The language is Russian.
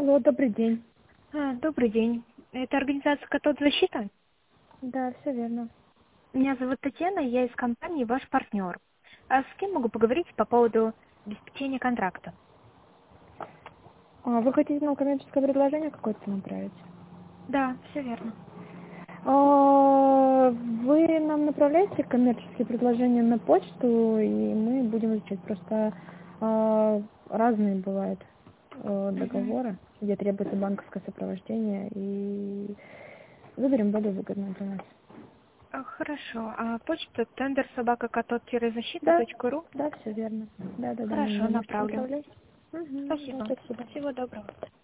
Алло, добрый день. Добрый день. Это организация «Катод Защита». Да, все верно. Меня зовут Татьяна, я из компании «Ваш партнер». А с кем могу поговорить по поводу обеспечения контракта? Вы хотите нам коммерческое предложение какое-то направить? Да, все верно. Вы нам направляете коммерческие предложения на почту, и мы будем изучать. Просто разные бывают договоры, где требуется банковское сопровождение, и выберем более выгодное для нас. Хорошо. А почта tender@katod-защита Да, .ру? да, все верно. Да, Хорошо, можете направлю. направлять. Да, Спасибо. спасибо. Всего доброго.